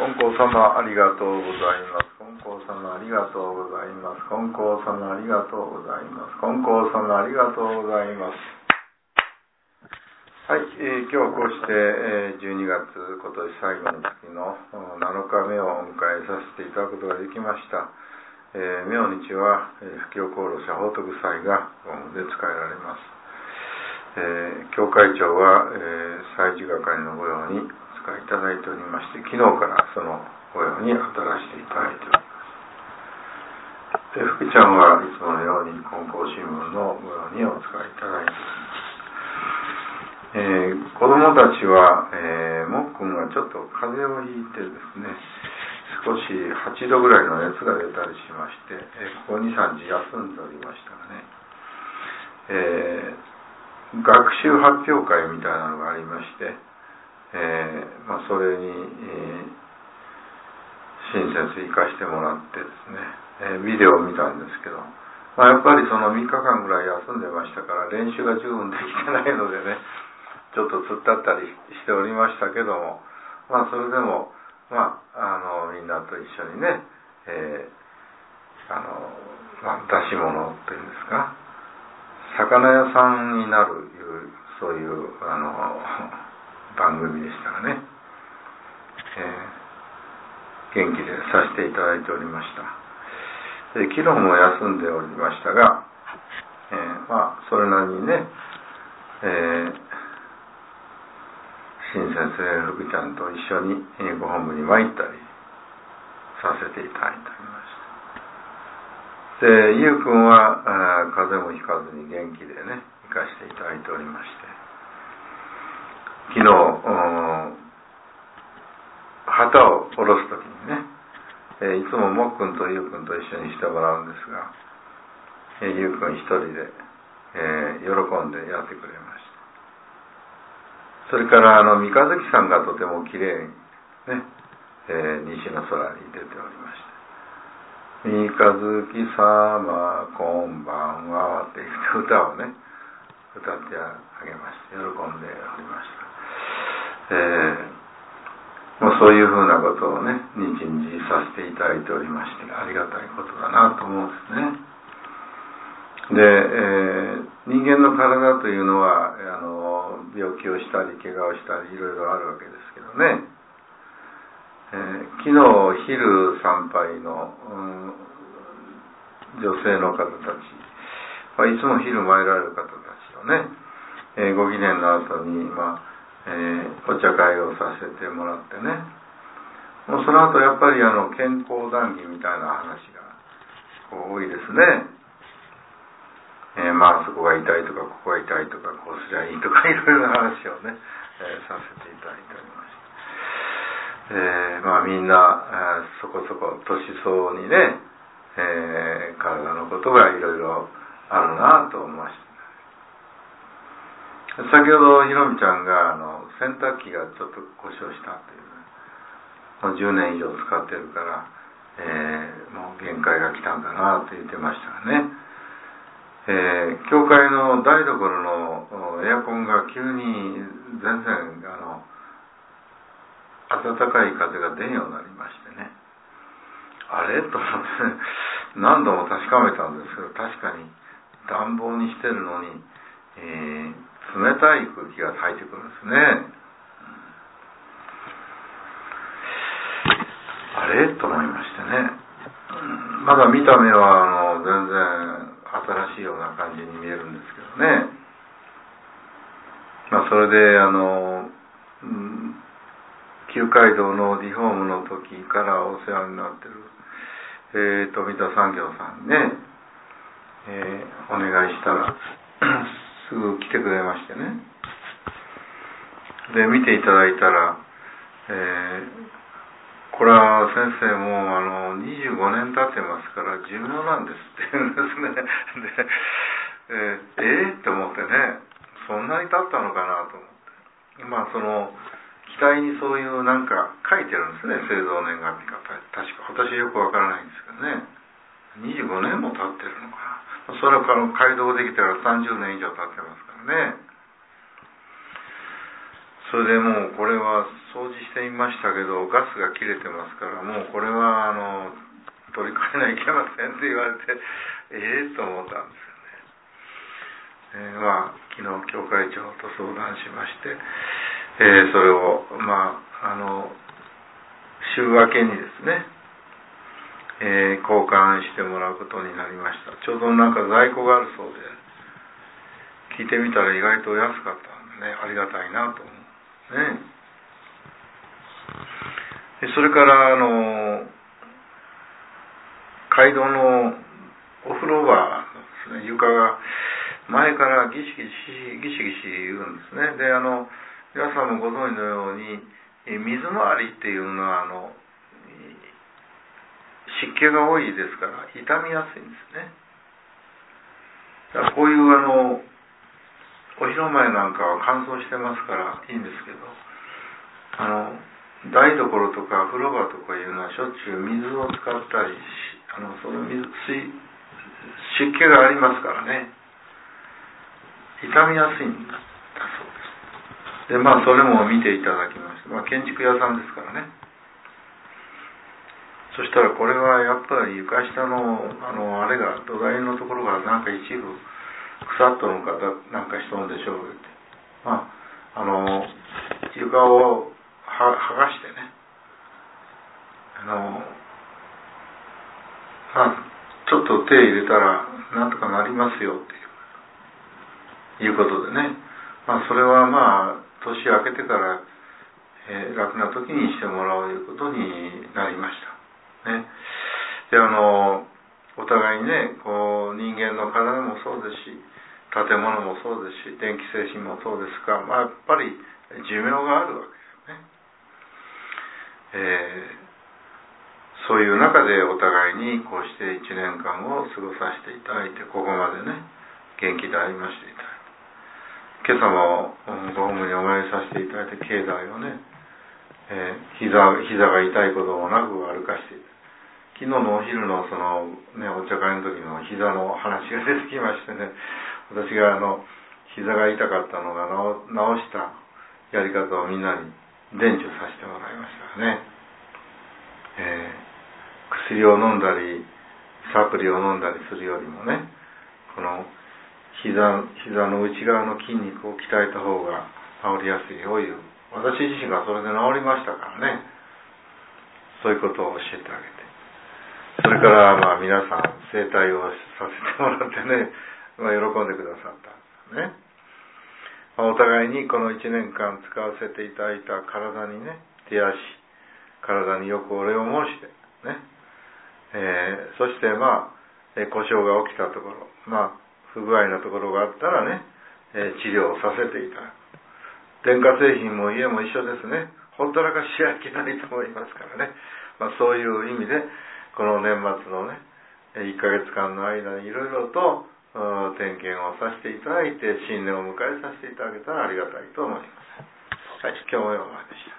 金光様ありがとうございます。金光様ありがとうございます。金光様ありがとうございます。金光様ありがとうございます。はい、今日はこうして、12月今年最後の月の7日目をお迎えさせていただくことができました。明日は布教航路社法徳祭がで使えられます。教会長は、祭事係の御用にお使いいただいておりまして、昨日からその御用に当たらせていただいております。福ちゃんはいつものように金光新聞の御用にお使いいただいております。子供たちは、もっくんがちょっと風邪をひいてですね、少し8度ぐらいの熱が出たりしまして、ここ 2,3 日休んでおりましたがね、学習発表会みたいなのがありまして、それに、親切行かしてもらってですね、ビデオを見たんですけど、やっぱりその3日間ぐらい休んでましたから練習が十分できてないのでね、ちょっと突っ立ったりしておりましたけども、それでも、みんなと一緒にね、出し物っていうんですか、魚屋さんになるそういう番組でしたがね、元気でさせていただいておりました。昨日も休んでおりましたが、それなりにね、新先生、福ちゃんと一緒にご本部に参ったりさせていただいておりました。で、ゆうくんは風邪もひかずに元気でね、行かせていただいておりまして、昨日旗を下ろすときにね、いつももっくんとゆうくんと一緒にしてもらうんですが、ゆうくん一人で、喜んでやってくれました。それから三日月さんがとてもきれいにね、西の空に出ておりまして、三日月様こんばんはっていう歌をね、歌ってあげまして、喜んでおりました。そういうふうなことをね、日々させていただいておりまして、ありがたいことだなと思うんですね。で、人間の体というのは病気をしたり怪我をしたりいろいろあるわけですけどね、昨日昼参拝の、女性の方たち、いつも昼参られる方たちをね、ご記念の後に、お茶会をさせてもらってね、もうその後やっぱり健康談義みたいな話が多いですね。そこが痛いとかここが痛いとかこうすりゃいいとかいろいろな話をね、させていただいておりました。みんなそこそこ年相にね、体のことがいろいろあるなと思いました。先ほどひろみちゃんが洗濯機がちょっと故障したという、もう10年以上使ってるから、もう限界が来たんだなと言ってましたがね、教会の台所のエアコンが急に全然暖かい風が出んようになりましてね、あれと思って何度も確かめたんですけど、確かに暖房にしてるのに、冷たい空気が入ってくるんですね。あれと思いましてね、まだ見た目は全然新しいような感じに見えるんですけどね。それで旧街道のリフォームの時からお世話になってる、富田産業さんにね、お願いしたらすぐ来てくれましてね。で見ていただいたら、これは先生もう25年経ってますから寿命なんですって言うんですね。で、って思ってね、そんなに経ったのかなと思って、その機体にそういうなんか書いてるんですね、製造年月日が。確か私よくわからないんですけどね、25年も経ってるのかな。それから改造できたら30年以上経ってますからね。 それでもうこれは掃除してみましたけど、ガスが切れてますから、もうこれは取り替えないといけませんって言われて、と思ったんですよね。昨日教会長と相談しまして、それを週明けにですね、交換してもらうことになりました。ちょうどなんか在庫があるそうで、聞いてみたら意外と安かったんでね、ありがたいなと思うね。それから街道のお風呂場ですね、床が前からギシギシ言うんですね。で皆さんもご存知のように水回りっていうのは湿気が多いですから傷みやすいんですね。だからこういうお広間なんかは乾燥してますからいいんですけど、台所とか風呂場とかいうのはしょっちゅう水を使ったりその湿気がありますからね、傷みやすいんだそうです。でそれも見ていただきました。建築屋さんですからね。そしたらこれはやっぱり床下のあれが土台のところがなんか一部腐っとるのかなんかしとるんでしょうって、床を剥がしてね、ちょっと手入れたらなんとかなりますよっていうことでね、それは年明けてから、楽な時にしてもらうということになりましたね。でお互いにね、人間の体もそうですし、建物もそうですし、電気製品もそうですが、やっぱり寿命があるわけですね。そういう中でお互いにこうして1年間を過ごさせていただいて、ここまでね元気でありましていただいて、今朝もごホームにお参りさせていただいて、境内をね、膝が痛いこともなく歩かしていた。昨日のお昼のお茶会の時の膝の話が出てきましてね、私が膝が痛かったのが治したやり方をみんなに伝授させてもらいましたね。薬を飲んだりサプリを飲んだりするよりもね、この膝の内側の筋肉を鍛えた方が治りやすいという、私自身がそれで治りましたからね。そういうことを教えてあげて、それから皆さん整体をさせてもらってね、喜んでくださったんですね。お互いにこの1年間使わせていただいた体にね、手足、体によくお礼を申してね、そして故障が起きたところ、不具合なところがあったらね、治療をさせていただく。電化製品も家も一緒ですね。ほったらかしちゃいけないと思いますからね。そういう意味でこの年末のね1ヶ月間の間にいろいろと点検をさせていただいて、新年を迎えさせていただけたらありがたいと思います。はい、今日もようまでした。